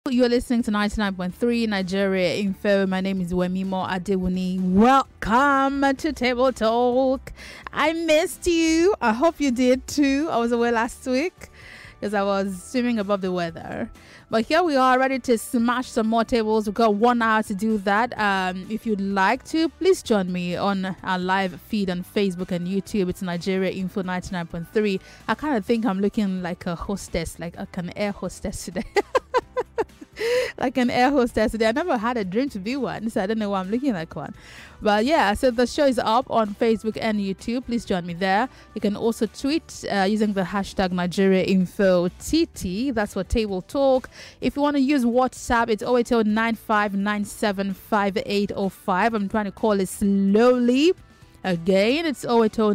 You're listening to 99.3 Nigeria Info. My name is Wemimo Adewuni. Welcome to Table Talk. I missed you. I hope you did too. I was away last week because I was swimming above the weather. But here we are, ready to smash some more tables. We've got 1 hour to do that. If you'd like to, please join me on our live feed on Facebook and YouTube. It's Nigeria Info 99.3. I kind of think I'm looking like a hostess, like an air hostess today. Like an air hostess today. I never had a dream to be one, so I don't know why I'm looking like one. But yeah, so the show is up on Facebook and YouTube. Please join me there. You can also tweet using the hashtag NigeriaInfoTT. That's for Table Talk. If you want to use WhatsApp, it's 08095975805. I'm trying to call it slowly. Again, it's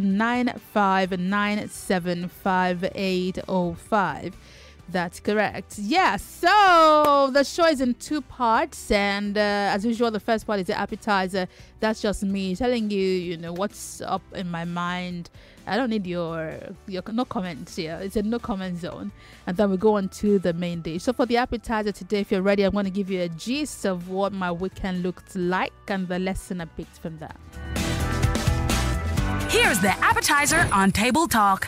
08095975805. That's correct. Yeah, so the show is in 2 parts, and as usual, the first part is the appetizer. That's just me telling you, what's up in my mind. I don't need your no comments here. It's a no comment zone. And then we go on to the main dish. So for the appetizer today, if you're ready, I'm going to give you a gist of what my weekend looked like and the lesson I picked from that. Here's the appetizer on Table Talk.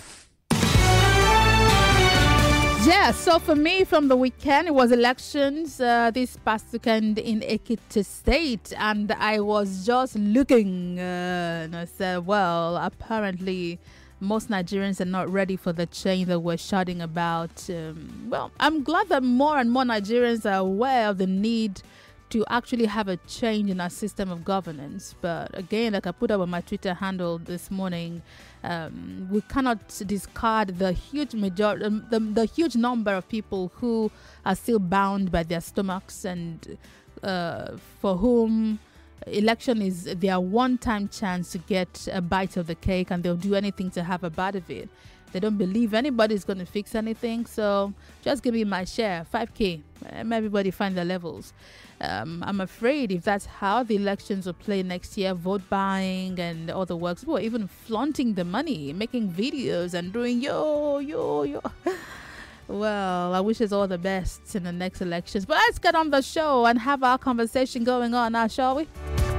Yeah, so for me from the weekend, it was elections this past weekend in Ekiti State, and I was just looking and I said, well, apparently most Nigerians are not ready for the change that we're shouting about. Well, I'm glad that more and more Nigerians are aware of the need to actually have a change in our system of governance. But again, like I put up on my Twitter handle this morning, we cannot discard the huge majority, the huge number of people who are still bound by their stomachs and for whom election is their one-time chance to get a bite of the cake, and they'll do anything to have a bite of it. They don't believe anybody's going to fix anything, so just give me my share, 5K. Everybody find their levels. I'm afraid if that's how the elections will play next year, vote buying and all the works, well, even flaunting the money, making videos and doing yo. Well, I wish us all the best in the next elections. But let's get on the show and have our conversation going on now, shall we?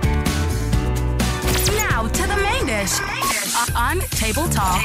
Now to the main dish on Table Talk.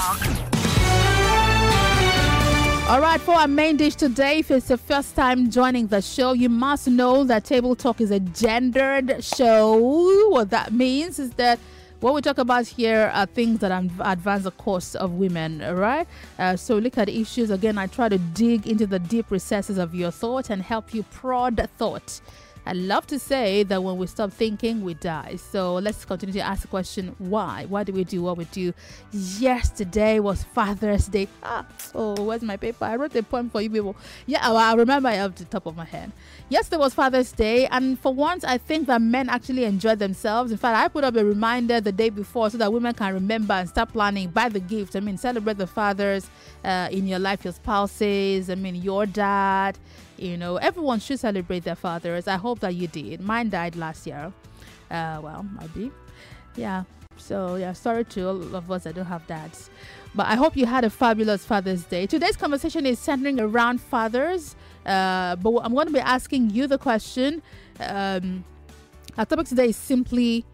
All right, for our main dish today, if it's the first time joining the show, you must know that Table Talk is a gendered show. What that means is that what we talk about here are things that advance the cause of women, all right? So look at issues. Again, I try to dig into the deep recesses of your thought and help you prod thought. I love to say that when we stop thinking, we die. So let's continue to ask the question, why? Why do we do what we do? Yesterday was Father's Day. Where's my paper? I wrote a poem for you people. Yeah, I remember it off the top of my head. Yesterday was Father's Day, and for once, I think that men actually enjoy themselves. In fact, I put up a reminder the day before so that women can remember and start planning, buy the gift. Celebrate the fathers in your life, your spouses, your dad. Everyone should celebrate their fathers. I hope that you did. Mine died last year. Maybe. Yeah. So, yeah, sorry to all of us that don't have dads. But I hope you had a fabulous Father's Day. Today's conversation is centering around fathers. But I'm going to be asking you the question. Our topic today is simply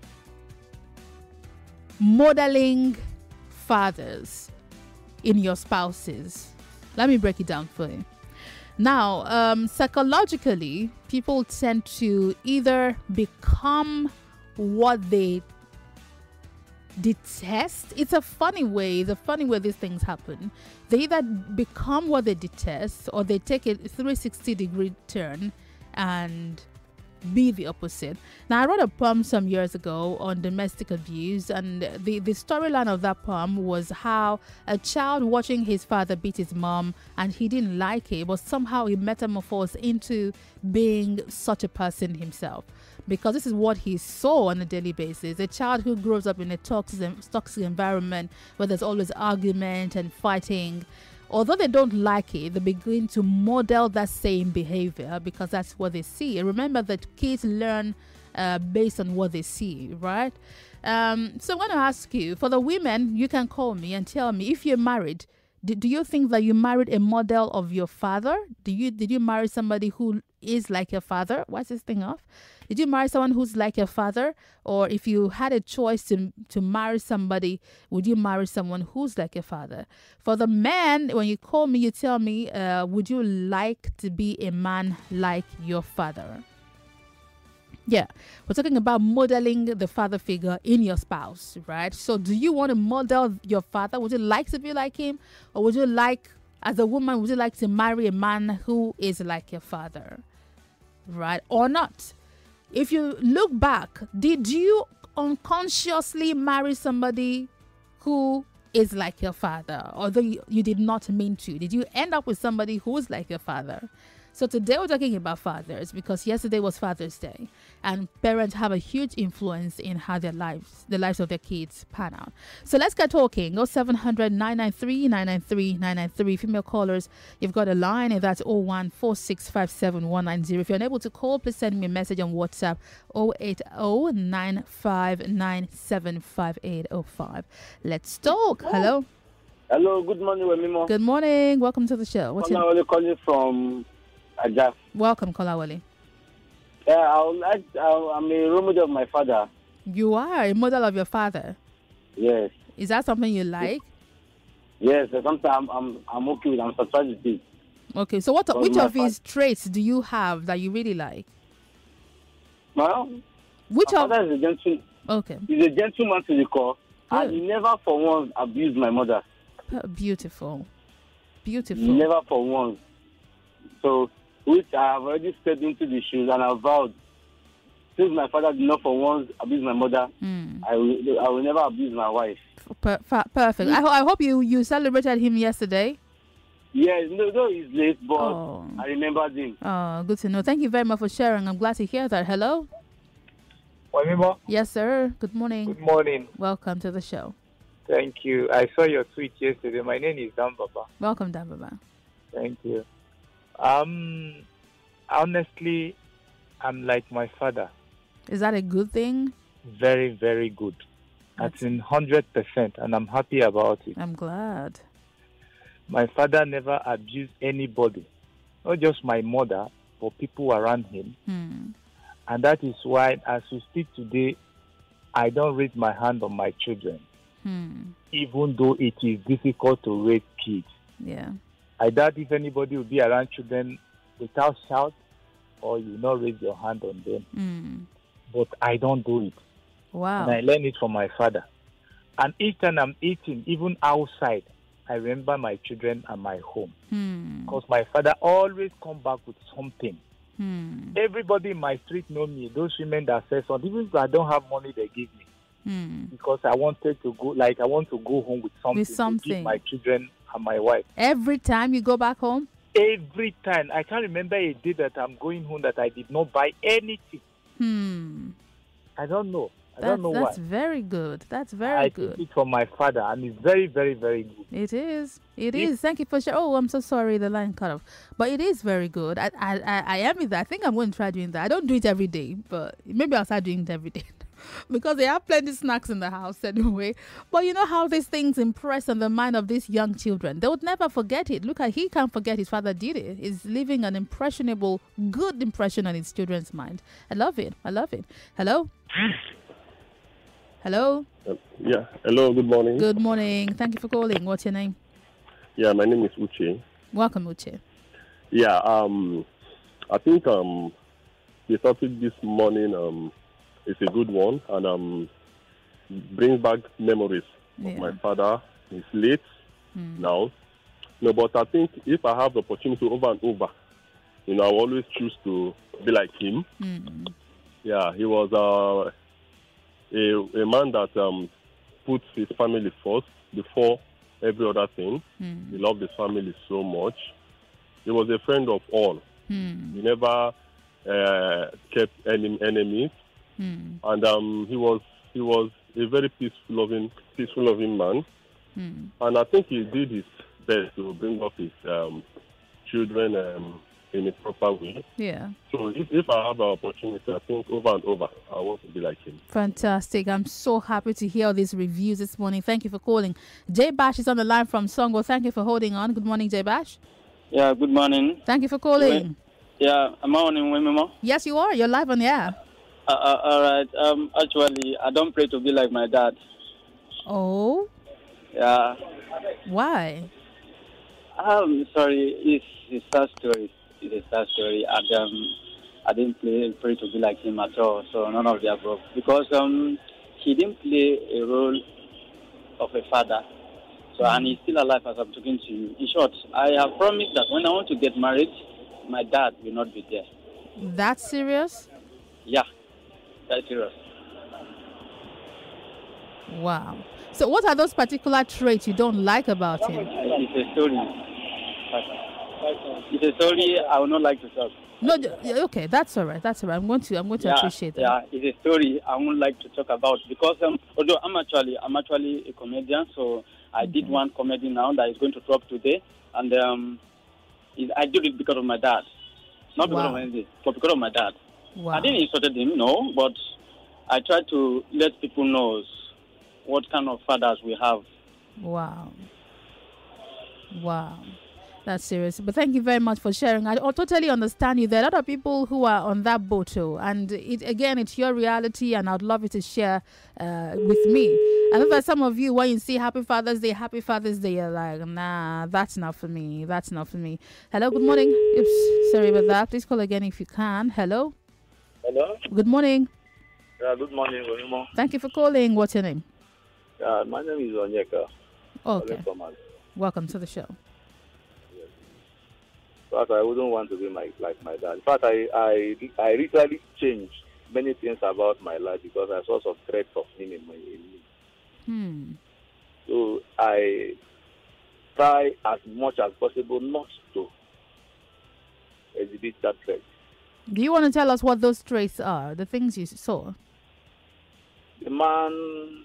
modeling fathers in your spouses. Let me break it down for you. Now, psychologically, people tend to either become what they detest. It's a funny way these things happen. They either become what they detest, or they take a 360-degree turn and be the opposite. Now, I wrote a poem some years ago on domestic abuse, and the storyline of that poem was how a child watching his father beat his mom, and he didn't like it, but somehow he metamorphosed into being such a person himself, because this is what he saw on a daily basis. A child who grows up in a toxic environment where there's always argument and fighting, although they don't like it, they begin to model that same behavior because that's what they see. Remember that kids learn based on what they see, right? So I'm going to ask you, for the women, you can call me and tell me, if you're married, Do you think that you married a model of your father? Did you marry somebody who is like your father? What's this thing off? Did you marry someone who's like your father? Or if you had a choice to marry somebody, would you marry someone who's like your father? For the man, when you call me, you tell me, would you like to be a man like your father? Yeah, we're talking about modeling the father figure in your spouse, right? So do you want to model your father? Would you like to be like him? Or would you like, as a woman, would you like to marry a man who is like your father? Right? Or not? If you look back, did you unconsciously marry somebody who is like your father? Although you did not mean to. Did you end up with somebody who's like your father? So today we're talking about fathers because yesterday was Father's Day, and parents have a huge influence in how the lives of their kids pan out. So let's get talking. 0700 993 993 993. Female callers, you've got a line, and that's 014657190. If you're unable to call, please send me a message on WhatsApp 08095975805. Let's talk. Hello. Hello. Good morning, Wemimo. Good morning. Welcome to the show. I'm calling from Ajah. Welcome, Kolawole. I'm a role model of my father. You are a model of your father? Yes. Is that something you like? Yes, sometimes I'm okay with it. I'm surprised with it. Okay, so which of his traits do you have that you really like? Well, my father is a gentleman. Okay. He's a gentleman to the core, and he never for once abused my mother. Beautiful. Never for once. So, which I have already stepped into the shoes and I vowed, since my father did not for once abuse my mother, I will never abuse my wife. Perfect. I hope you celebrated him yesterday. Yes, no, he's late, but I remembered him. Oh, good to know. Thank you very much for sharing. I'm glad to hear that. Hello? Wemimo? Yes, sir. Good morning. Good morning. Welcome to the show. Thank you. I saw your tweet yesterday. My name is Dan Baba. Welcome, Dan Baba. Thank you. Honestly, I'm like my father. Is that a good thing? Very, very good. That's in 100%, and I'm happy about it. I'm glad. My father never abused anybody, not just my mother, but people around him. And that is why, as we speak today, I don't raise my hand on my children, even though it is difficult to raise kids. Yeah. I doubt if anybody will be around children without shout, or you not raise your hand on them. But I don't do it. Wow. And I learned it from my father. And each time I'm eating, even outside, I remember my children and my home. Because my father always come back with something. Everybody in my street know me. Those women that say something, even if I don't have money, they give me. Because I wanted to go, I want to go home with something. To give my children and my wife. Every time you go back home? Every time. I can't remember a day that I'm going home that I did not buy anything. I don't know. I don't know why. That's very good. That's very good. I took it from my father, and it's very, very, very good. It is. It is. Thank you for sharing. Oh, I'm so sorry. The line cut off. But it is very good. I am with that. I think I'm going to try doing that. I don't do it every day, but maybe I'll start doing it every day. Because they have plenty of snacks in the house anyway. But you know how these things impress on the mind of these young children. They would never forget it. Look, he can't forget his father did it. He's leaving an impressionable, good impression on his children's mind. I love it. I love it. Hello? Hello? Yeah. Hello, good morning. Good morning. Thank you for calling. What's your name? Yeah, my name is Uche. Welcome, Uche. Yeah, I think the topic this morning is a good one, and brings back memories of my father. He's late now. No, but I think if I have the opportunity over and over, I always choose to be like him. Yeah, he was a man that puts his family first before every other thing. He loved his family so much. He was a friend of all. He never kept any enemies. And he was a very peaceful loving man. And I think he did his best to bring up his children in a proper way. Yeah. So if I have an opportunity, I think over and over, I want to be like him. Fantastic. I'm so happy to hear all these reviews this morning. Thank you for calling. J Bash is on the line from Songo. Thank you for holding on. Good morning, J Bash. Yeah, good morning. Thank you for calling. Yeah, am I on in Wimimo? Yes, you are. You're live on the air. All right. Actually, I don't pray to be like my dad. Oh? Yeah. Why? Sorry. It's a sad story. It's a sad story. I didn't pray to be like him at all. So none of the above. Because he didn't play a role of a father. So and he's still alive as I'm talking to you. In short, I have promised that when I want to get married, my dad will not be there. That's serious? Yeah, that's serious. Wow. So what are those particular traits you don't like about him? It's a story. It's a story I would not like to talk. No, okay, that's all right. That's all right. I'm going to appreciate that. Yeah, it's a story I would like to talk about because although I'm actually a comedian, so I did one comedy now that is going to drop today, and I did it because of my dad, not because of anything, but because of my dad. Wow. I didn't insult him, no, but I tried to let people know what kind of fathers we have. Wow. That's serious. But thank you very much for sharing. I totally understand you. There are a lot of people who are on that boat too. And it's your reality, and I'd love you to share with me. I know that some of you, when you see Happy Father's Day, you're like, nah, that's not for me. That's not for me. Hello, good morning. Oops, sorry about that. Please call again if you can. Hello? Hello? Good morning. Yeah, good morning, Wilmo. Thank you for calling. What's your name? My name is Onyeka. Okay. Welcome to the show. But I wouldn't want to be like my dad. In fact, I literally changed many things about my life because I saw some threats of him in me. So I try as much as possible not to exhibit that threat. Do you want to tell us what those traits are, the things you saw? The man,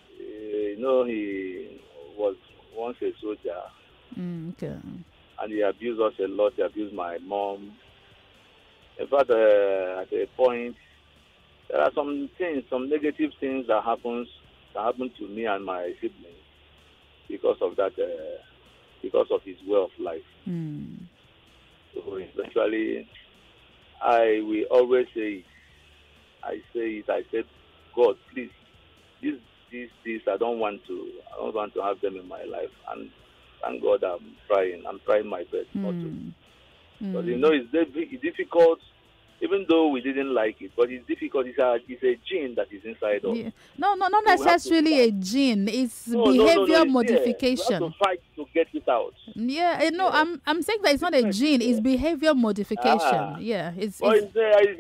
he was once a soldier. Okay. And he abused us a lot. He abused my mom. In fact, at a point, there are some negative things that happen to me and my siblings because of that, because of his way of life. So eventually, I will always say it. I said, God, please, this, I don't want to have them in my life. And thank God I'm trying my best not to. But it's difficult, even though we didn't like it, but it's difficult. It's a gene that is inside us. Yeah. No, not necessarily a gene. It's behavior modification. We have to fight to get it out. Yeah, I'm saying that it's not a gene. It's behavior modification. Yeah, is it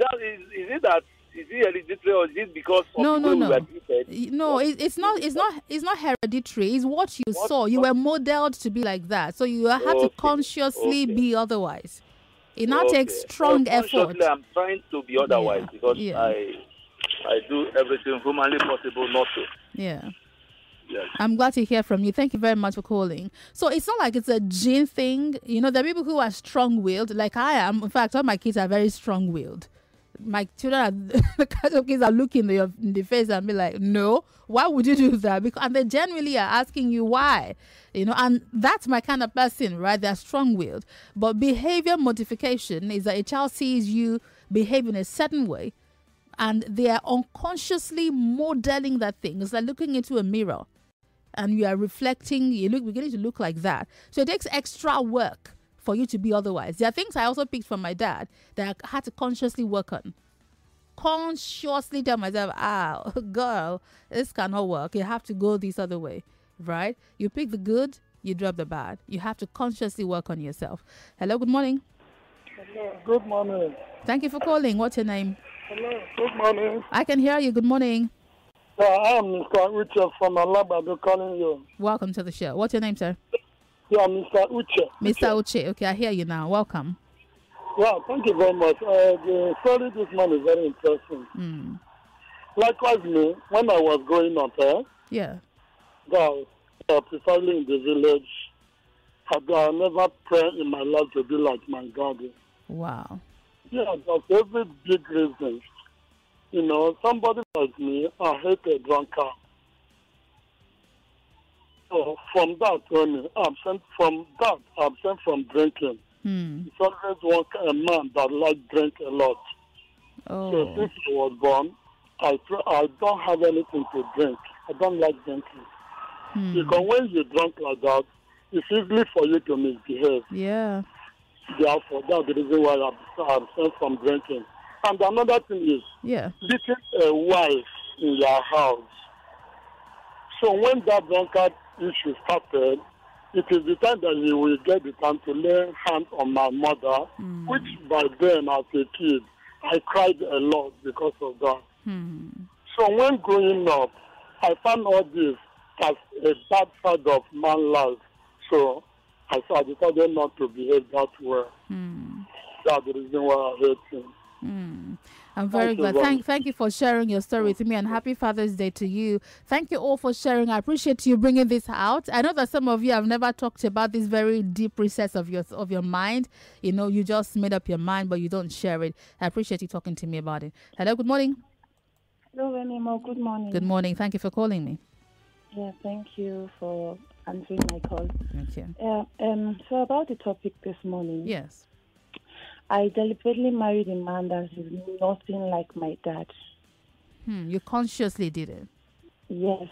hereditary or is it because of the way we were treated? No, it's not hereditary. It's what you saw. You were modeled to be like that, so you have to consciously be otherwise. It now takes strong effort. I'm trying to be otherwise because I do everything humanly possible not to. Yeah. Yes. I'm glad to hear from you. Thank you very much for calling. So it's not like it's a gene thing. There are people who are strong-willed, like I am. In fact, all my kids are very strong-willed. My children are the kind of kids that look in the face and be like, no, why would you do that? And they generally are asking you why, and that's my kind of person, right? They're strong-willed. But behavior modification is that a child sees you behave in a certain way and they are unconsciously modeling that thing. It's like looking into a mirror and you are reflecting, beginning to look like that. So it takes extra work for you to be otherwise. There are things I also picked from my dad that I had to consciously work on. Consciously tell myself, girl, this cannot work. You have to go this other way, right? You pick the good, you drop the bad. You have to consciously work on yourself. Hello, good morning. Hello, good morning. Thank you for calling. What's your name? Hello, good morning. I can hear you. Good morning. I am Mr. Uche from Alabama calling you. Welcome to the show. What's your name, sir? Yeah, Mr. Uche. Mr. Uche. Okay, I hear you now. Welcome. Yeah, thank you very much. The story this man is very interesting. Likewise, me, when I was growing up, precisely in the village, I never prayed in my life to be like my daddy. Wow. Yeah, that's every big reason. You know, somebody like me, I hate a drunkard. So from that, I'm absent from drinking. It's always a man that likes drink a lot. Oh. So since I was born, I don't have anything to drink. I don't like drinking. Because when you drink like that, it's easy for you to misbehave. Yeah. Therefore, that's the reason why I'm absent from drinking. And another thing is, beating a wife in your house. So when that drunkard issue started, it is the time that he will get the time to lay hands on my mother, which by then, as a kid, I cried a lot because of that. So when growing up, I found all this as a bad side of man's life. So I decided not to behave that way. That's the reason why I hate him. I'm very glad. Thank you for sharing your story with me, and happy Father's Day to you. Thank you all for sharing. I appreciate you bringing this out. I know that some of you have never talked about this very deep recess of your mind. You know, you just made up your mind, but you don't share it. I appreciate you talking to me about it. Hello, good morning. Hello, Renimo. Good morning. Good morning. Thank you for calling me. Yeah, thank you for answering my call. Thank you. So about the topic this morning. Yes. I deliberately married a man that is nothing like my dad. You consciously did it? Yes.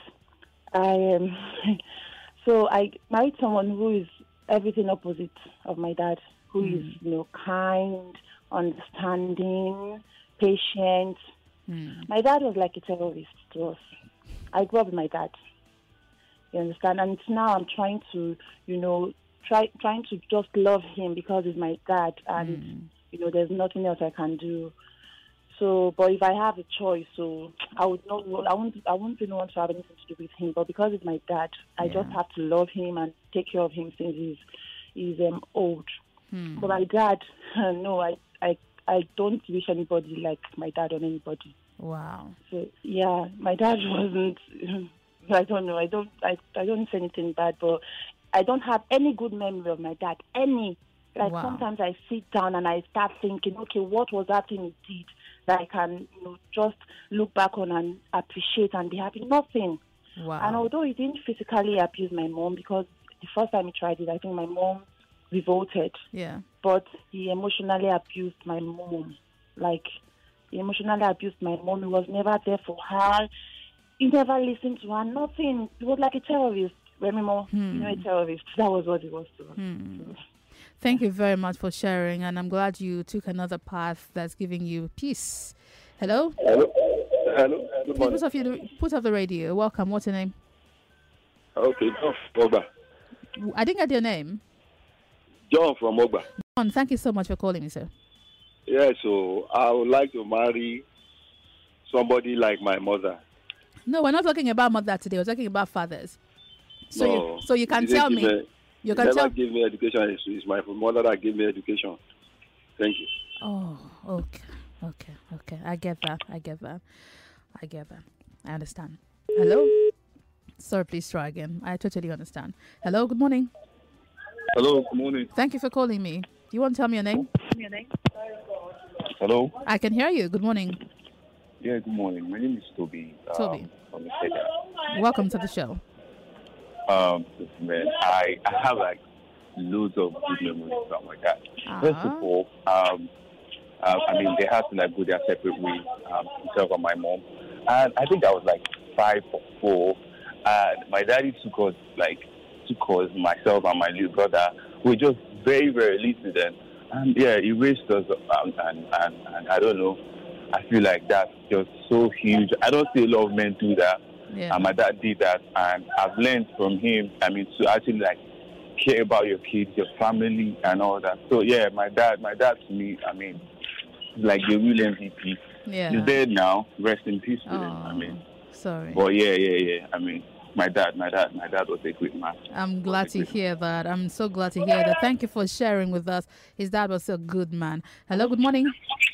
So I married someone who is everything opposite of my dad, who is, kind, understanding, patient. My dad was like a terrorist to us. I grew up with my dad. You understand? And now I'm trying to, trying to just love him because he's my dad, and there's nothing else I can do. So, but if I have a choice, so I wouldn't really want to have anything to do with him. But because he's my dad, I just have to love him and take care of him since he's old. But my dad, no, I don't wish anybody like my dad on anybody. Wow. So yeah, my dad wasn't. I don't know. I don't say anything bad, but I don't have any good memory of my dad. Sometimes I sit down and I start thinking, okay, what was that thing he did that I can just look back on and appreciate and be happy? Nothing. Wow. And although he didn't physically abuse my mom, because the first time he tried it, I think my mom revolted. Yeah. But he emotionally abused my mom. He emotionally abused my mom. He was never there for her. He never listened to her. Nothing. He was like a terrorist. Remember, a terrorist. That was what he was to us. Thank you very much for sharing, and I'm glad you took another path that's giving you peace. Hello? Hello. Good morning. Put off the radio. Welcome. What's your name? Okay, John from Ogba. I didn't get your name. John from Ogba. John, thank you so much for calling me, sir. Yeah, so I would like to marry somebody like my mother. No, we're not talking about mother today. We're talking about fathers. So you can tell me. You can never give me education. It's my mother that gave me education. Thank you. Oh, okay. I get that. I understand. Hello? Sorry, please try again. I totally understand. Hello, good morning. Hello, good morning. Thank you for calling me. Do you want to tell me your name? Hello? I can hear you. Good morning. Yeah, good morning. My name is Toby. Toby. From Ikeda. Welcome to the show. Man, I have loads of good memories about my dad. First of all, they had to go their separate ways, himself and my mom. And I think I was 5 or 4. And my daddy took us, myself and my little brother. We were just very, very little then. And yeah, he raised us and I don't know. I feel like that's just so huge. I don't see a lot of men do that. Yeah. And my dad did that, and I've learned from him, to actually care about your kids, your family, and all that. So yeah, my dad to me, the real MVP. Yeah. He's dead now. Rest in peace with him. Sorry. But yeah. My dad was a great man. I'm glad to hear that. I'm so glad to hear that. Thank you for sharing with us. His dad was a good man. Hello, good morning.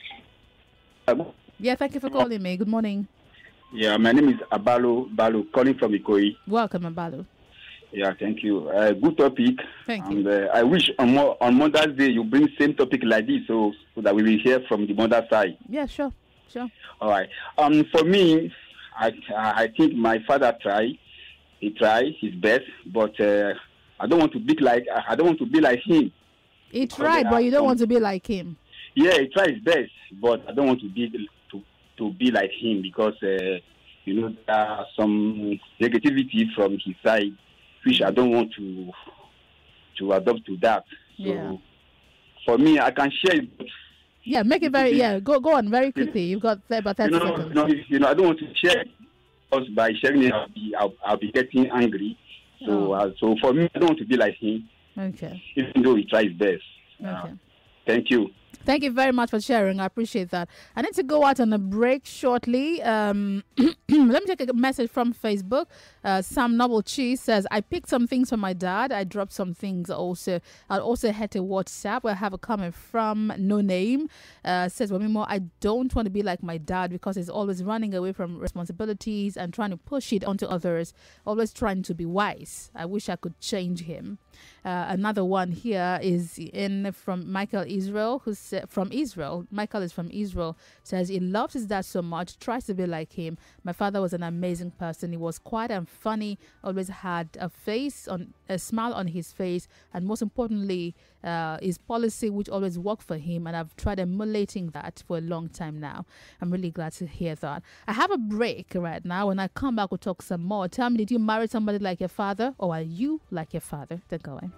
Yeah, thank you for calling me. Good morning. Yeah, my name is Abalo calling from Ikoyi. Welcome, Abalo. Yeah, thank you. Good topic. Thank you. And I wish on Mother's Day you bring same topic like this, so that we will hear from the mother side. Yeah, sure. All right. For me, I think my father tried. He tried his best, but I don't want to be like him. He tried, but you don't want to be like him. Yeah, he tried his best, but I don't want to be like him because there are some negativity from his side, which I don't want to adopt to that. So for me, I can share it. Yeah, make it very. Yeah, go on very quickly. You've got about 30 seconds. I don't want to share it because by sharing it, I'll be getting angry. So, so for me, I don't want to be like him. Okay. Even though he tries best. Okay. Thank you. Thank you very much for sharing. I appreciate that. I need to go out on a break shortly. Let me take a message from Facebook. Sam Noble Cheese says, I picked some things from my dad. I dropped some things also. I also had to WhatsApp. I have a comment from No Name. Says, Wamimo, I don't want to be like my dad because he's always running away from responsibilities and trying to push it onto others, always trying to be wise. I wish I could change him. Another one here is from Michael Israel, who's from Israel. Michael is from Israel. Says he loves his dad so much, tries to be like him. My father was an amazing person. He was quiet and funny, always had a smile on his face, and most importantly, his policy which always worked for him. And I've tried emulating that for a long time now. I'm really glad to hear that. I have a break right now. When I come back, we'll talk some more. Tell me, did you marry somebody like your father, or are you like your father? Don't go away.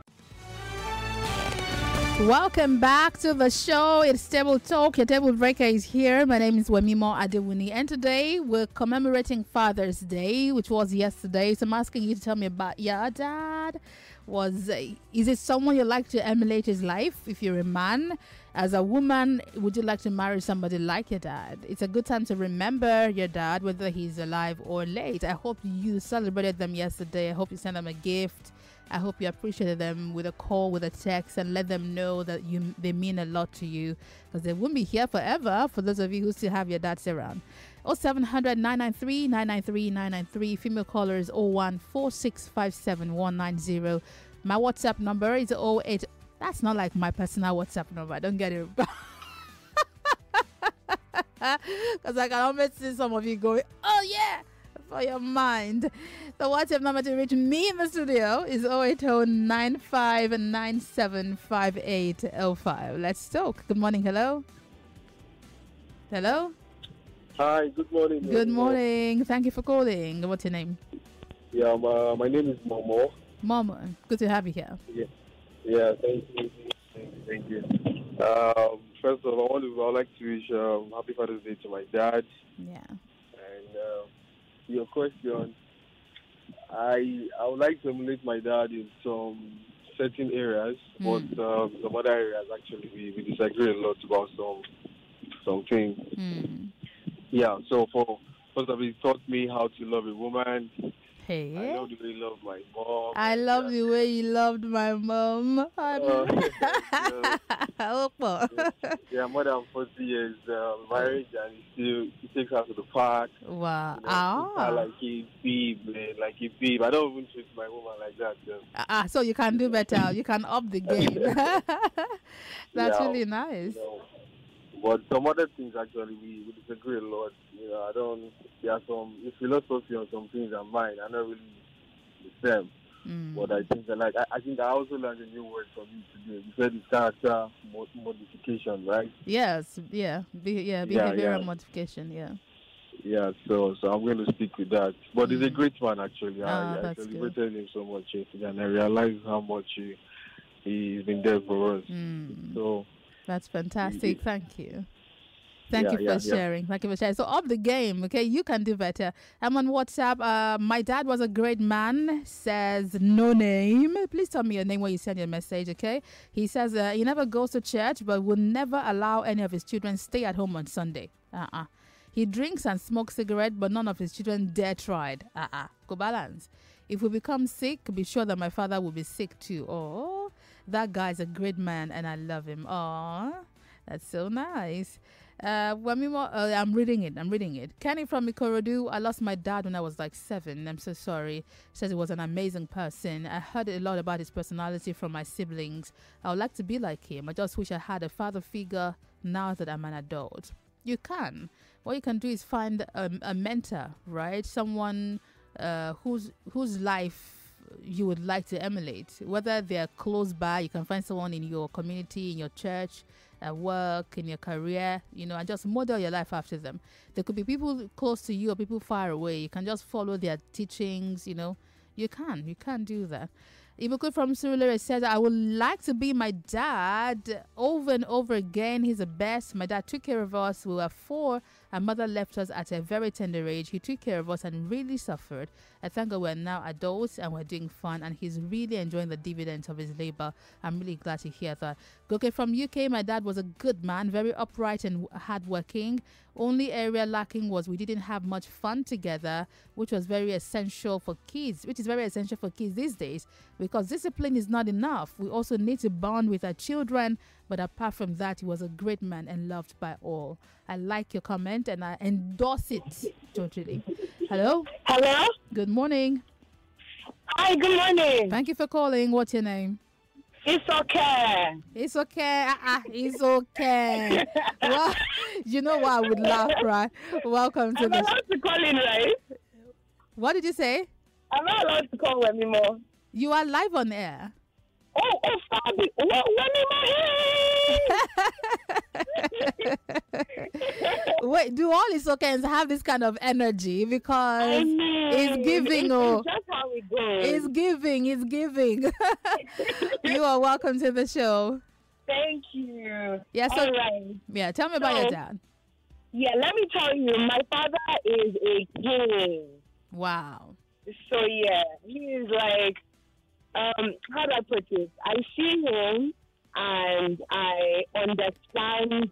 Welcome back to the show. It's Table Talk. Your table breaker is here. My name is Wamimo Adewuni, and today we're commemorating Father's Day, which was yesterday. So I'm asking you to tell me about your dad. Is it someone you like to emulate his life? If you're a man, as a woman, would you like to marry somebody like your dad? It's a good time to remember your dad, whether he's alive or late. I hope you celebrated them yesterday. I hope you sent them a gift. I hope you appreciated them with a call, with a text, and let them know that they mean a lot to you, because they won't be here forever for those of you who still have your dads around. 0700 993 993 993. Female callers 014657 My WhatsApp number is 08. That's not like my personal WhatsApp number. Don't get it. Because I can almost see some of you going, oh yeah, for your mind. The WhatsApp number to reach me in the studio is 080-9597-5805. Let's talk. Good morning. Hello. Hello. Hi. Good morning. Good morning. Thank you for calling. What's your name? Yeah, my name is Momo. Momo. Good to have you here. Yeah. Thank you. Thank you. First of all, I would like to wish Happy Father's Day to my dad. Yeah. And your question, I would like to emulate my dad in some certain areas, but some other areas actually we disagree a lot about some things. Yeah, so first of all, he taught me how to love a woman. Hey. I love the way he loved my mom. I love the way you loved my mom. Yeah, more than 40 years marriage, and he takes her to the park. Wow. Like a babe, man. Like a babe. I don't even treat my woman like that. So you can do better. You can up the game. That's really nice. But some other things, actually, we disagree a lot. There are some philosophy on some things and mine are not really the same. But I think I also learned a new word from you today. You said it's character modification, right? Yes, behavioral modification, Yeah, so I'm going to stick with that. But he's a great man, actually. I celebrated him so much yesterday, and I realized how much he's been there for us. So that's fantastic. Thank you. Thank you for sharing. Thank you for sharing. So up the game, okay? You can do better. I'm on WhatsApp. My dad was a great man, says No Name. Please tell me your name when you send your message, okay? He says he never goes to church, but will never allow any of his children stay at home on Sunday. He drinks and smokes cigarette, but none of his children dare try it. Go balance. If we become sick, be sure that my father will be sick too. Oh, that guy's a great man, and I love him. Oh, that's so nice. I'm reading it. Kenny from Ikorodu. I lost my dad when I was like 7. I'm so sorry. Says he was an amazing person. I heard a lot about his personality from my siblings. I would like to be like him. I just wish I had a father figure now that I'm an adult. You can. What you can do is find a mentor, right? Someone whose life you would like to emulate, whether they're close by. You can find someone in your community, in your church, at work, in your career, and just model your life after them. There could be people close to you or people far away. You can just follow their teachings. You can do that. Ibuku from Surulere says, I would like to be my dad over and over again. He's the best. My dad took care of us. We were 4. Our mother left us at a very tender age. He took care of us and really suffered. I thank God we're now adults and we're doing fun, and he's really enjoying the dividends of his labor. I'm really glad to hear that. Goke from UK, my dad was a good man, very upright and hardworking. Only area lacking was we didn't have much fun together, which is very essential for kids these days, because discipline is not enough. We also need to bond with our children. But apart from that, he was a great man and loved by all. I like your comment and I endorse it totally. Hello? Hello? Good morning. Hi, good morning. Thank you for calling. What's your name? It's okay. It's okay. It's okay. Well, you know why I would laugh, right? Welcome to I'm allowed to call in, right? What did you say? I'm not allowed to call anymore. You are live on air. Oh, stop it. Wait, do all is okay and have this kind of energy, because it's giving. It's just how it goes. It's giving. You are welcome to the show. Thank you. Yeah, so, all right. Yeah, tell me about your dad. Yeah, let me tell you, my father is a king. Wow. So, yeah, he is like, how do I put it? I see him and I understand.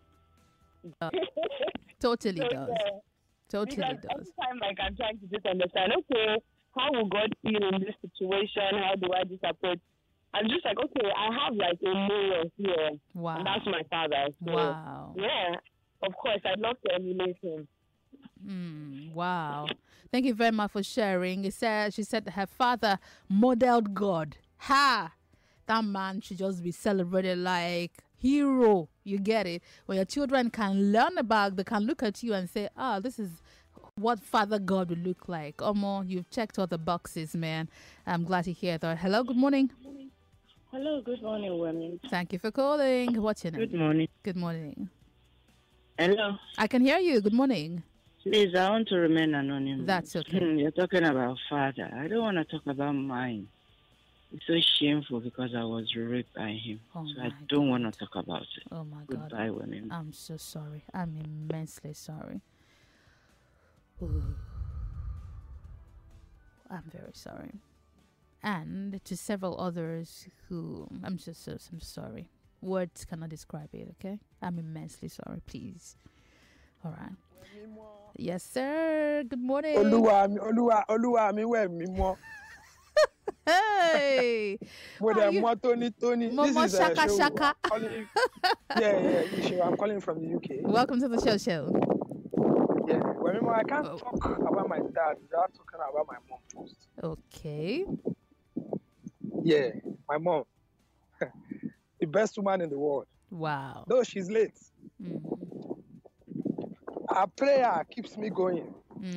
Totally so, does. Yeah. Totally because does. every time I'm trying to just understand, okay, how will God feel in this situation? How do I just approach? I'm just like, okay, I have like a mirror here. Wow. And that's my father. So, wow. Yeah, of course, I'd love to emulate him. Wow. Thank you very much for sharing. She said her father modeled God. Ha! That man should just be celebrated like hero. You get it? When your children can learn about, they can look at you and say, this is what Father God would look like. Omo, you've checked all the boxes, man. I'm glad to hear that. Hello, good morning. Hello, good morning, women. Thank you for calling. What's your name? Good morning. Good morning. Hello. I can hear you. Good morning. Please, I want to remain anonymous. That's okay. You're talking about father. I don't want to talk about mine. It's so shameful because I was raped by him. So I don't want to talk about it. Oh, my God. Goodbye, women. I'm so sorry. I'm immensely sorry. Ooh. I'm very sorry. And to several others who... I'm sorry. Words cannot describe it, okay? I'm immensely sorry, please. All right. Yes, sir. Good morning. Hey. Momo Shaka Shaka. I'm calling from the UK. Welcome to the show. Yeah. Well, I can't talk about my dad without talking about my mom first. Okay. Yeah, my mom. The best woman in the world. Wow. Though she's late. Her prayer keeps me going.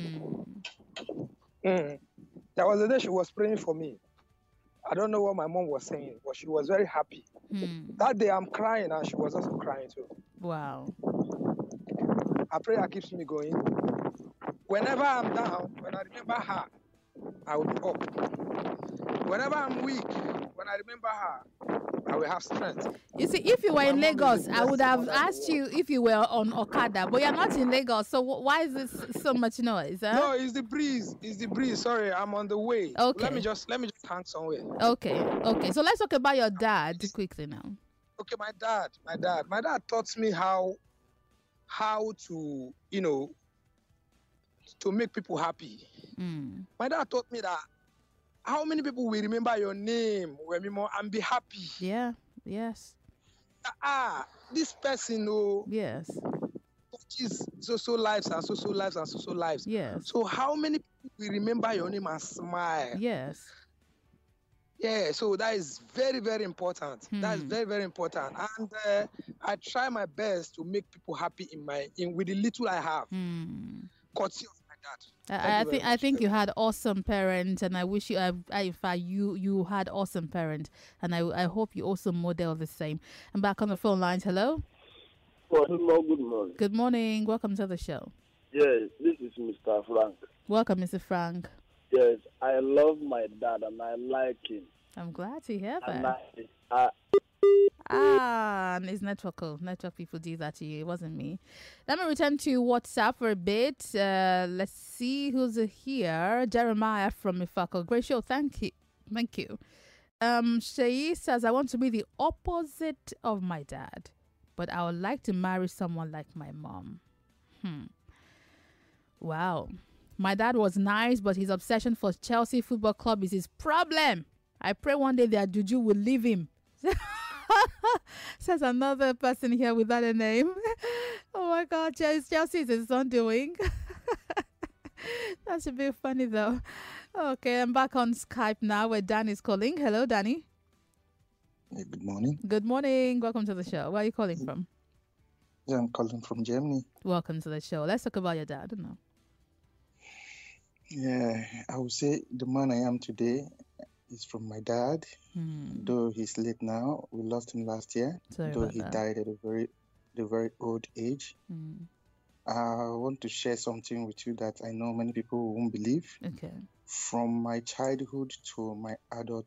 There was a day she was praying for me. I don't know what my mom was saying, but she was very happy. That day I'm crying and she was also crying too. Wow. Her prayer keeps me going. Whenever I'm down, when I remember her, I will be up. Whenever I'm weak, when I remember her, I will have strength. You see, if you were in Lagos, I would have asked you if you were on Okada, but you're not in Lagos, so why is this so much noise? Huh? No, it's the breeze. It's the breeze. Sorry, I'm on the way. Okay. Let me just hang somewhere. Okay. So let's talk about your dad quickly now. Okay, my dad taught me how to, to make people happy. My dad taught me that how many people will remember your name and be happy? Yeah. Yes. This person, yes, touches so lives and so lives and so lives. Yes. So how many people will remember your name and smile? Yes. Yeah, so that is very, very important. That is very, very important. And I try my best to make people happy with the little I have. Courtesy of my dad. I think you had awesome parents, and I wish you. In fact, you had awesome parents, and I hope you also model the same. I'm back on the phone lines. Hello. Good morning. Good morning. Welcome to the show. Yes, this is Mr. Frank. Welcome, Mr. Frank. Yes, I love my dad and I like him. I'm glad to hear that. And it's network people do that to you. It wasn't me. Let me return to WhatsApp for a bit. Let's see who's here. Jeremiah from Ifako. Great show. Thank you. Shayi says, I want to be the opposite of my dad, but I would like to marry someone like my mom. Wow. My dad was nice, but his obsession for Chelsea Football Club is his problem. I pray one day their juju will leave him. Says another person here without a name. Oh my God, Chelsea is his son doing. That should be funny though. Okay, I'm back on Skype now where Dan is calling. Hello, Danny. Hey, good morning. Good morning. Welcome to the show. Where are you calling from? Yeah, I'm calling from Germany. Welcome to the show. Let's talk about your dad. No. Yeah, I would say the man I am today is from my dad. Though he's late now. We lost him last year. Though he died at a very old age. I want to share something with you that I know many people won't believe. Okay. From my childhood to my adulthood,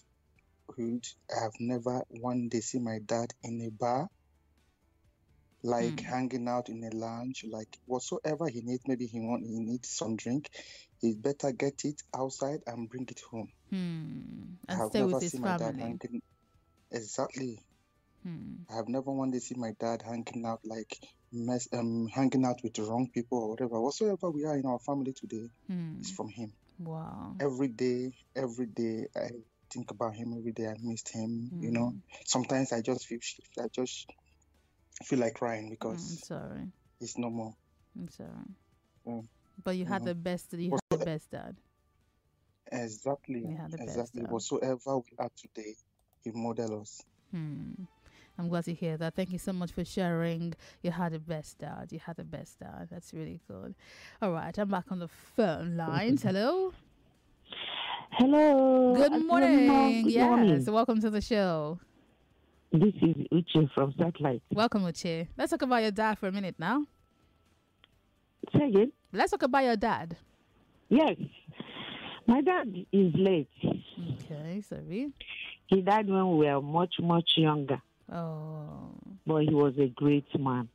I have never one day seen my dad in a bar, like hanging out in a lounge, like whatsoever he needs. Maybe he needs some drink. He better get it outside and bring it home. And I have stay never with his seen family. my dad hanging. Exactly. I have never one day seen my dad hanging out hanging out with the wrong people or whatever. Whatsoever we are in our family today is from him. Wow. Every day, I think about him. Every day, I missed him. You know, sometimes I just feel like crying because I'm sorry. He's no more. I'm sorry. But you had the best. You had the best dad. Exactly. You had the best Exactly. dad. Whatsoever we are today, he modeled us. I'm glad to hear that. Thank you so much for sharing. You had the best dad. You had the best dad. That's really good. All right, I'm back on the phone lines. Hello. Hello. Good morning. Good Yes. morning. Welcome to the show. This is Uche from Satellite. Welcome, Uche. Let's talk about your dad for a minute now. Say again? Let's talk about your dad. Yes. My dad is late. Okay, sorry. He died when we were much, much younger. Oh. But he was a great man.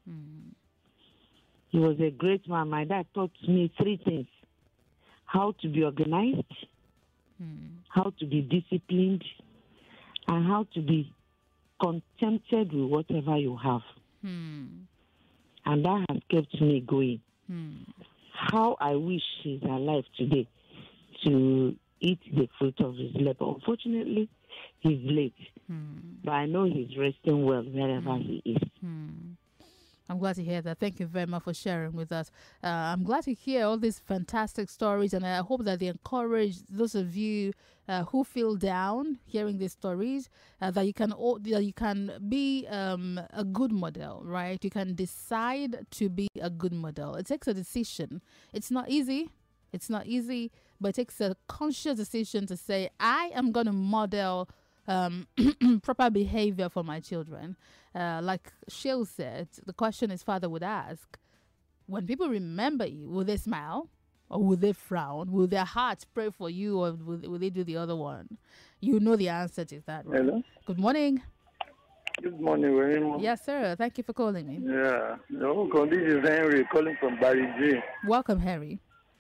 He was a great man. My dad taught me three things: how to be organized, how to be disciplined, and how to be contented with whatever you have. And that has kept me going. How I wish he's alive today to eat the fruit of his labor. Unfortunately, he's late. But I know he's resting well wherever he is. I'm glad to hear that. Thank you very much for sharing with us. I'm glad to hear all these fantastic stories, and I hope that they encourage those of you who feel down hearing these stories, that you can be a good model, right? You can decide to be a good model. It takes a decision. It's not easy. But it takes a conscious decision to say, I am going to model proper behavior for my children. Like Shale said, the question his father would ask, when people remember you, will they smile or will they frown? Will their hearts pray for you or will they do the other one? You know the answer to that, right? Hello. Good morning. Good morning, William. Yes, sir. Thank you for calling me. Yeah. No, this is Henry calling from Barry G. Welcome, Harry.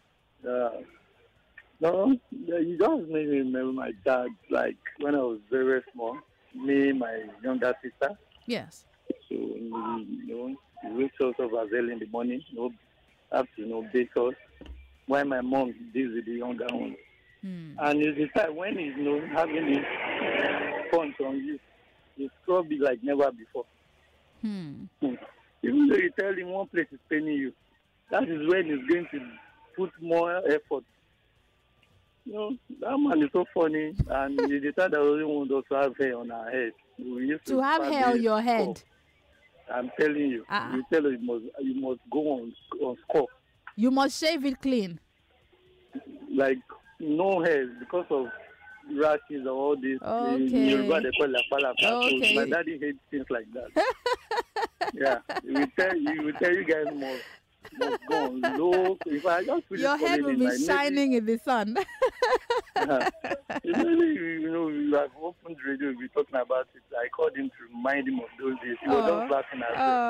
No, you just made me remember my dad, like when I was very, very small. Me, my younger sister. Yes. So, he wakes us up as early in the morning, have to bake us. When my mom deals with the younger one. And it's the time when he's having his punch on you, he scrub it like never before. He Even though you tell him one place is paying you, that is when he's going to put more effort. You know, that man is so funny, and he decided that we want us to have hair on our head. We used to have hair on your head. I'm telling you, you tell her you must go on score. You must shave it clean. Like no hair because of rashes or all this. Okay. Yoruba they call it okay. So my daddy hates things like that. Yeah, we will tell you guys must go on low. If I just your head will be shining in the sun. Yeah. You know, we have opened radio, we'll be talking about it. I called him to remind him of those days. He was just laughing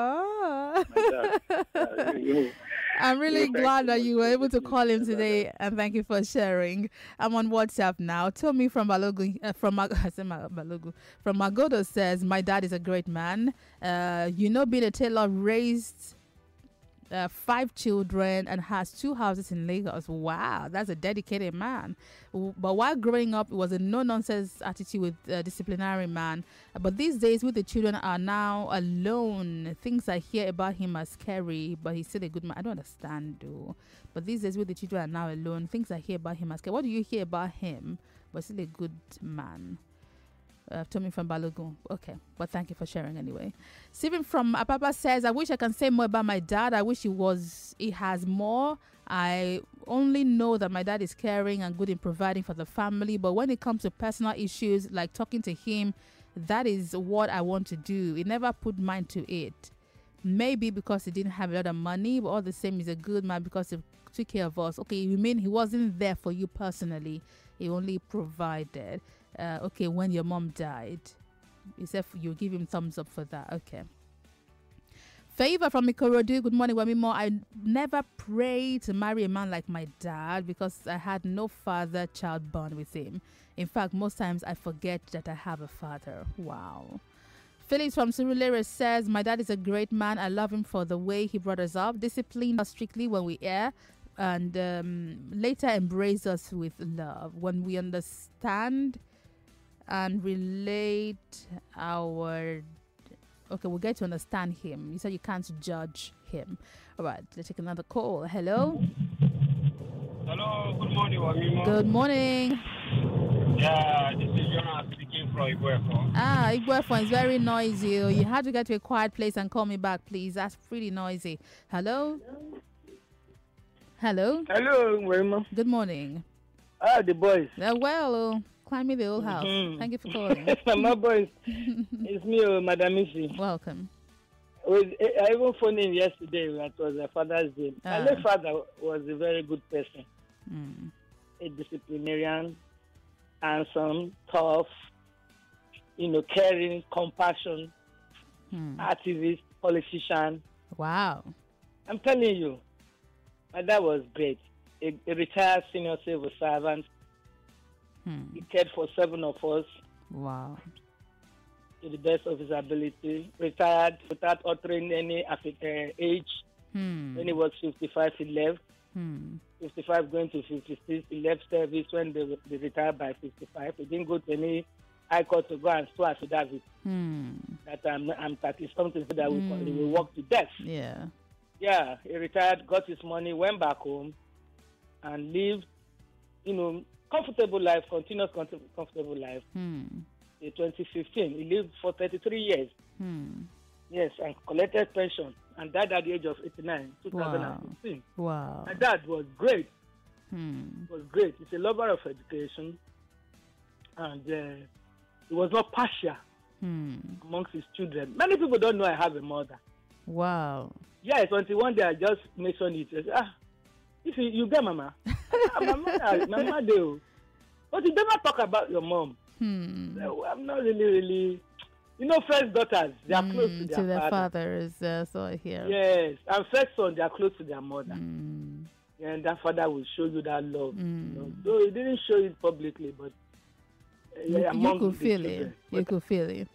at me. I'm really glad that you were able to call him today, and thank you for sharing. I'm on WhatsApp now. Tommy from Balogu, from Magodo says, my dad is a great man. Being a tailor, raised 5 children and has 2 houses in Lagos. Wow, that's a dedicated man. But while growing up, it was a no-nonsense attitude with a disciplinary man. But these days, with the children are now alone, things I hear about him are scary, but he's still a good man. I don't understand, though. But these days, with the children are now alone, things I hear about him are scary. What do you hear about him, but still a good man? Tommy from Balogun. Okay, but thank you for sharing anyway. Stephen from Apapa says, I wish I can say more about my dad. I wish he has more. I only know that my dad is caring and good in providing for the family. But when it comes to personal issues like talking to him, that is what I want to do. He never put mind to it. Maybe because he didn't have a lot of money, but all the same, he's a good man because he took care of us. Okay, you mean he wasn't there for you personally. He only provided. Okay, when your mom died, you said you give him thumbs up for that. Okay. Favor from Ikorodu. Good morning, Wemimo. I never prayed to marry a man like my dad because I had no father-child bond with him. In fact, most times I forget that I have a father. Wow. Felix from Surulere says, my dad is a great man. I love him for the way he brought us up, disciplined us strictly when we err, and later embrace us with love. When we understand and relate we'll get to understand him. You said you can't judge him. All right, let's take another call. Hello. Hello, good morning, Wamimo. Good morning. Yeah, this is Jonas speaking from Iguefo. Iguefo is very noisy. You have to get to a quiet place and call me back, please. That's pretty noisy. Hello. Hello, Wemimo. Good morning. The boys. Well, climbing the old house. Thank you for calling. My boys. It's me, Madam Issy. Welcome. I even phoned in yesterday. It was a Father's Day. My late father was a very good person. A disciplinarian, handsome, tough, caring, compassion, activist, politician. Wow. I'm telling you, my dad was great. A retired senior civil servant. He cared for 7 of us. Wow. To the best of his ability. Retired without altering any age. When he was 55, he left. 55 going to 56. He left service when they retired by 55. He didn't go to any high court to go and sue affidavit. That I'm 30-something, so that we will work to death. Yeah. Yeah, he retired, got his money, went back home, and lived, comfortable life, continuous comfortable life. In 2015, he lived for 33 years. Yes, and collected pension, and died at the age of 89, 2016. Wow. My dad was great. Was great. He's a lover of education, and he was not partial amongst his children. Many people don't know I have a mother. Wow. Yes, until one day I just mentioned it. I said, if you get mama, my mama do. But you never talk about your mom. So I'm not really. First daughters, they are close to their fathers. So I hear. Yes, and first son, they are close to their mother. And that father will show you that love. So he didn't show it publicly, but you could feel it. You could feel it.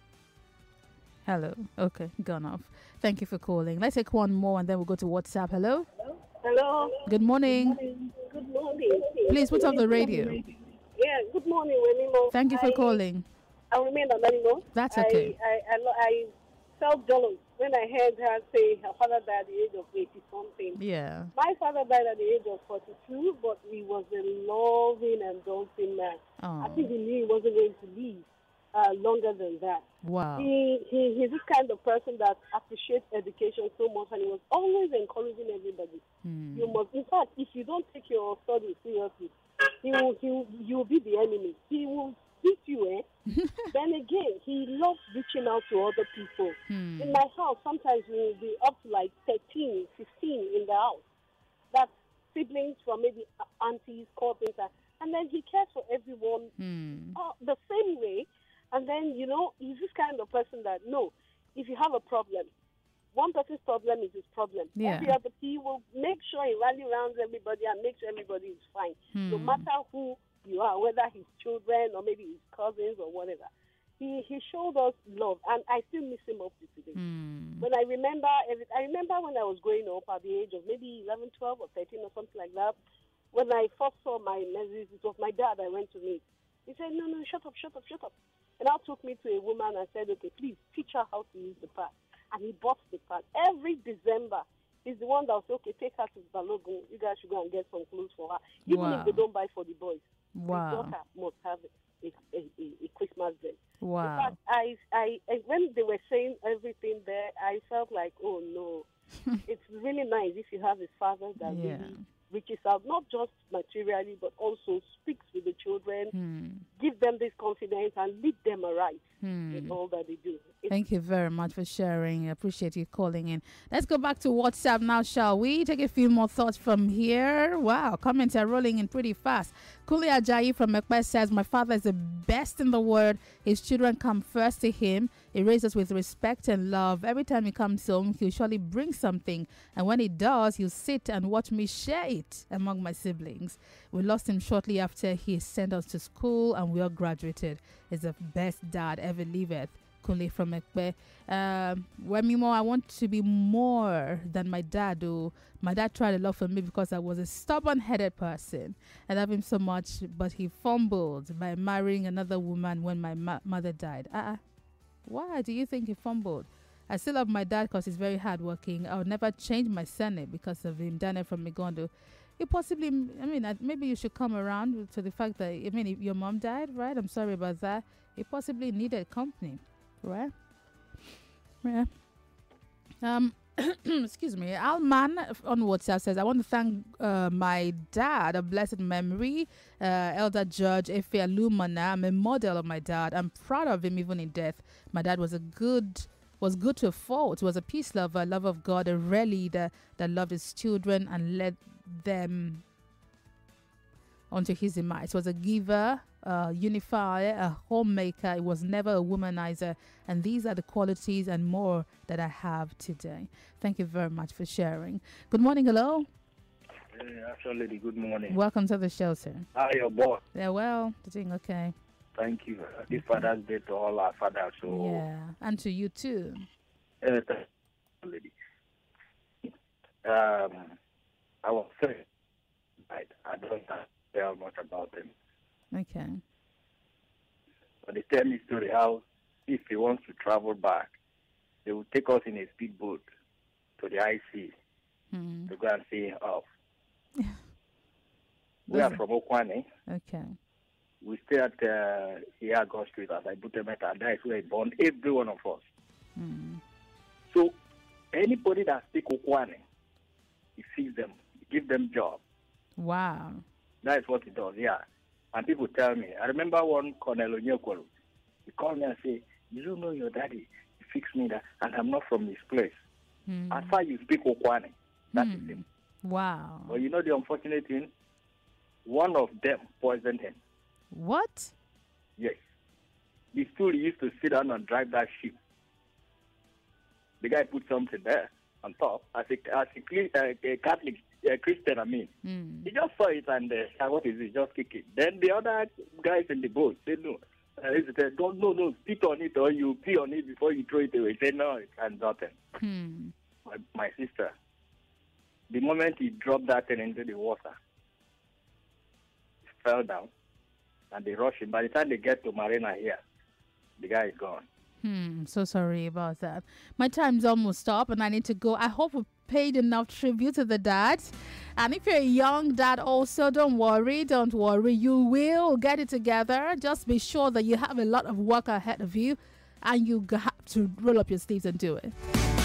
Hello. Okay, gone off. Thank you for calling. Let's take one more and then we'll go to WhatsApp. Hello. Hello. Good morning. Good morning. Please put off the radio. Yeah, good morning, Wemimo. Thank you for calling. I remain anonymous. That's okay. I felt jealous when I heard her say her father died at the age of 80-something. Yeah. My father died at the age of 42, but he was a loving and daunting man. Oh. I think he knew he wasn't going to live longer than that. Wow. He's this kind of person that appreciates education so much, and he was always encouraging everybody. You must, in fact, if you don't take your studies seriously, you'll be the enemy. He will beat you, Then again, he loves reaching out to other people. In my house, sometimes we will be up to like 13, 15 in the house. That's siblings from maybe aunties, cousins, and then he cares for everyone the same way. And then, he's this kind of person that, no, if you have a problem, one person's problem is his problem. Yeah. Every other, he will make sure he rally around everybody and make sure everybody is fine. No matter who you are, whether his children or maybe his cousins or whatever. He showed us love, and I still miss him up to today. When I remember when I was growing up at the age of maybe 11, 12, or 13 or something like that, when I first saw my messages, it was my dad I went to meet. He said, no, shut up. And now took me to a woman and said, okay, please teach her how to use the pad. And he bought the pad. Every December, he's the one that will say, okay, take her to Balogun. You guys should go and get some clothes for her. Even if they don't buy for the boys. Wow. His daughter must have a Christmas dress. Wow. In fact, I when they were saying everything there, I felt like, oh no. It's really nice if you have a father that really reaches out, not just materially, but also speaks with the children, give them this confidence, and lead them aright in all that they do. Thank you very much for sharing. I appreciate you calling in. Let's go back to WhatsApp now, shall we? Take a few more thoughts from here. Wow, comments are rolling in pretty fast. Kuli Ajayi from Ekpe says, my father is the best in the world. His children come first to him. He raises us with respect and love. Every time he comes home, he'll surely bring something. And when he does, he'll sit and watch me share it among my siblings. We lost him shortly after he sent us to school and we all graduated. He's the best dad ever liveth. Kunle from Ekpe. Wemimo, I want to be more than my dad. My dad tried a lot for me because I was a stubborn-headed person. I love him so much, but he fumbled by marrying another woman when my mother died. Why do you think he fumbled? I still love my dad because he's very hardworking. I'll never change my surname because of him. Daniel from Migondo. You possibly, maybe you should come around to the fact that, if your mom died, right? I'm sorry about that. You possibly needed company. Right? Yeah. Excuse me. Alman on WhatsApp says, I want to thank my dad, a blessed memory, Elder Judge Efe Alumana. I'm a model of my dad. I'm proud of him even in death. My dad was good to a fault. He was a peace lover, love of God, a real leader that loved his children and led them onto his demise. He was a giver, a unifier, a homemaker. He was never a womanizer. And these are the qualities and more that I have today. Thank you very much for sharing. Good morning. Hello. Hey, actually, good morning. Welcome to the show, sir. How are you, boy? Yeah, well, doing okay. Thank you. This Father's Day to all our fathers. So. Yeah, and to you too. Lady. I was saying, I don't tell much about them. Okay. But they tell me story how if he wants to travel back, they will take us in a speedboat to the IC to go and see him off. We are from Okwane. Okay. We stay at Iago Street as I put them at, and that is where he born every one of us. So anybody that speak Okwane, he sees them, he gives them job. Wow. That is what he does, yeah. And people tell me, I remember one Colonel Onyekolo, he called me and said, you know your daddy, he fixed me that, and I'm not from this place. As far as you speak Okwane, that is him. Wow. But you know the unfortunate thing? One of them poisoned him. What? Yes. The stool used to sit down and drive that ship. The guy put something there on top as a Catholic Christian, He just saw it and what is it? Just kick it. Then the other guys in the boat said, no. He said, no, spit on it or you pee on it before you throw it away. He said, no, it can nothing. My sister, the moment he dropped that thing into the water, he fell down and they rushed him. By the time they get to Marina here, the guy is gone. So sorry about that. My time's almost up and I need to go. I hope we paid enough tribute to the dads. And if you're a young dad also, don't worry. You will get it together. Just be sure that you have a lot of work ahead of you and you have to roll up your sleeves and do it.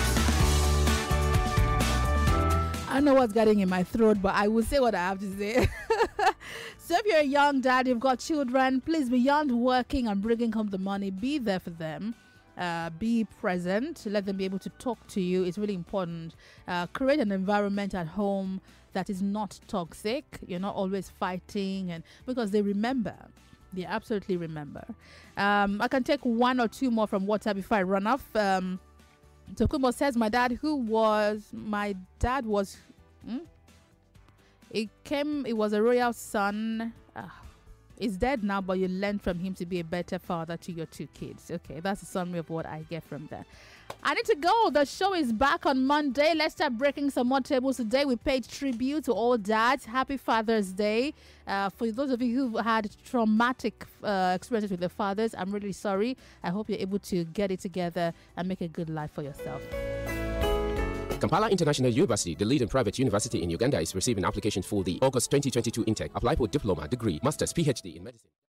I don't know what's getting in my throat, but I will say what I have to say. So if you're a young dad, you've got children, please, beyond working and bringing home the money, be there for them. Be present. Let them be able to talk to you. It's really important. Create an environment at home that is not toxic. You're not always fighting, and because they remember. They absolutely remember. I can take one or two more from WhatsApp before I run off. So Kumo says, my dad was it was a royal son. He's dead now, but you learned from him to be a better father to your two kids. Okay, that's a summary of what I get from that. I need to go. The show is back on Monday. Let's start breaking some more tables today. We paid tribute to all dads. Happy Father's Day. For those of you who've had traumatic experiences with their fathers, I'm really sorry. I hope you're able to get it together and make a good life for yourself. Kampala International University, the leading private university in Uganda, is receiving applications for the August 2022 intake. Apply for diploma, degree, master's, PhD in medicine.